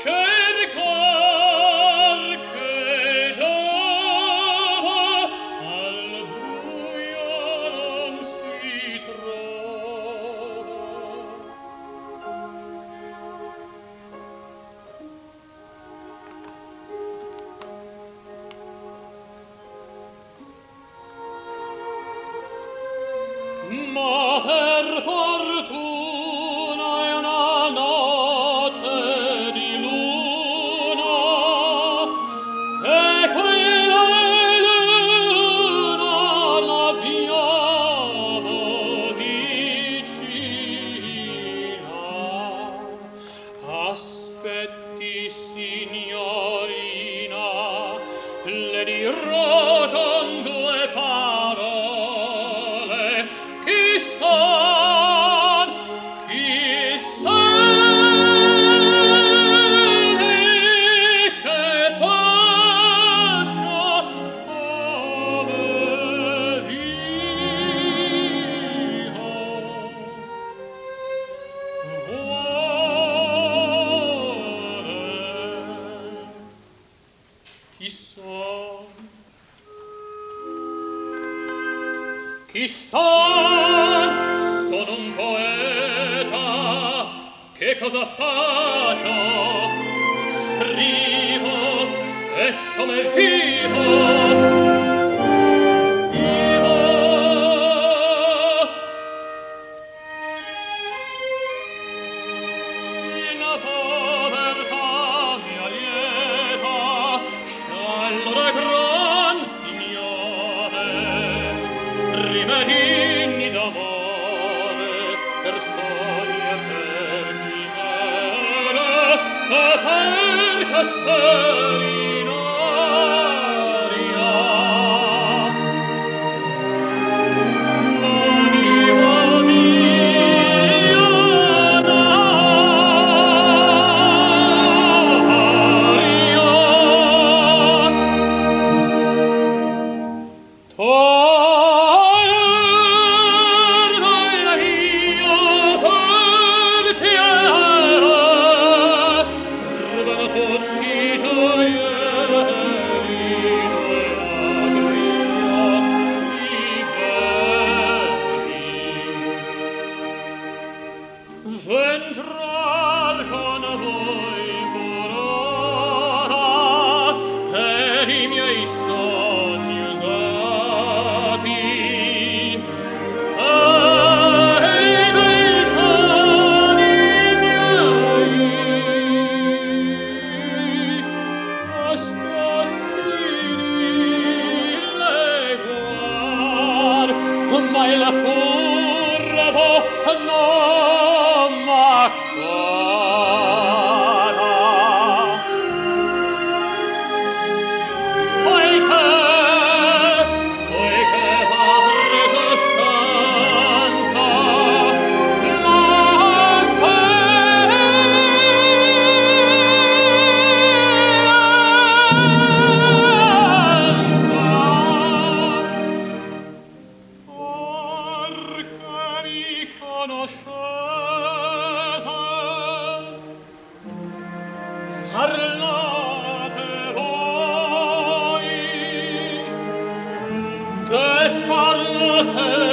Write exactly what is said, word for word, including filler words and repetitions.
Ma per fortuna è una notte di luna, e quella luna l'abbiamo vicina. Aspetti, signorina, le dirò con due parole. Chissà, sono un poeta, che cosa faccio? Scrivo, e come vivo? Rimedi d'amore per sogni e per chimere e per castelli in aria. L'anima mia d'aria. V'entrar con voi corona e i miei sogni usati, e i miei sogni miei assassini leguar, ma il furbo non m'accora. Poiché, poiché ha preso stanza la speranza. Porca mi conoscete, parlate voi, che parlate